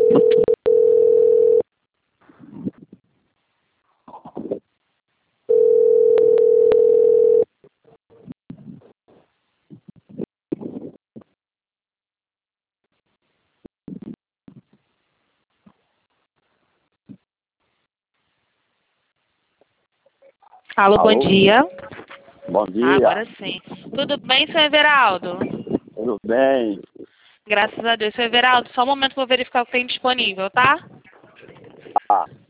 Alô, bom dia. Bom dia. Agora sim. Tudo bem, seu Everaldo? Tudo bem? Graças a Deus. Seu Everaldo, só um momento que eu vou verificar o que tem disponível, tá? Ah,